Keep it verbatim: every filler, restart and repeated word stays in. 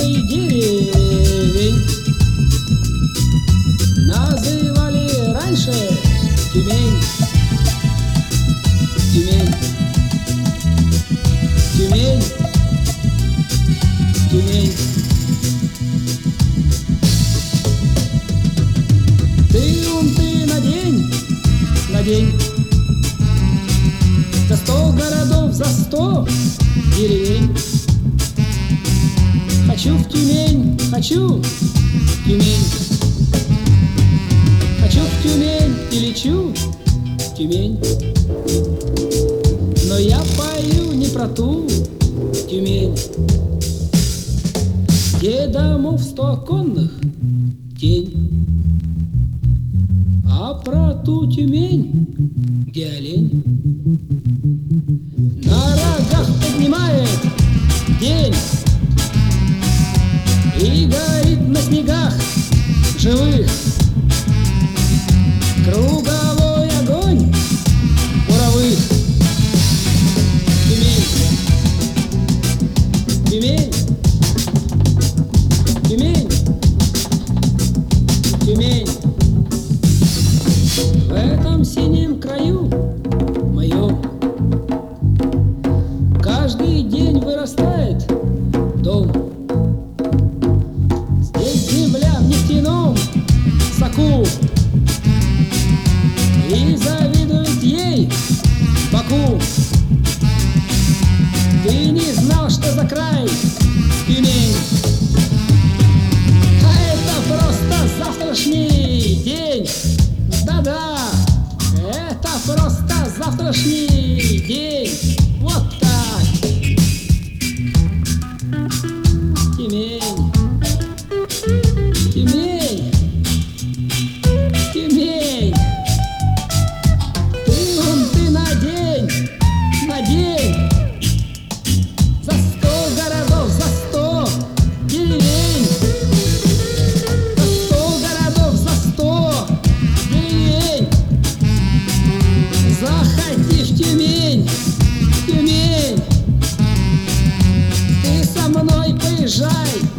тысячей деревень. Называли раньше Тюмень. Тюмень. Тюмень. Тюмень. Ты унты на день, на день. За сто городов, за сто деревень. Хочу в Тюмень, хочу в Тюмень. Хочу в Тюмень и лечу в Тюмень. Но я пою не про ту Тюмень, где домов сто оконных тень, а про ту Тюмень, где олень на рогах поднимает день и горит на снегах живых круговой огонь буровых. Тюмень, Тюмень, Тюмень, Тюмень. В этом синем краю моем каждый день вырастает дом. Здесь земля в нефтяном соку, и завидует ей Баку. Ты не знал, что за край Тюмень, а это просто завтрашний день. Да-да, это просто завтрашний день. Вот так. Тюмень, Тюмень, Тюмень. Ты вон ты на день, на день. За сто городов, за сто деревень. За сто городов, за сто деревень. Заходи в Тюмень, Тюмень. Ты со мной поезжай.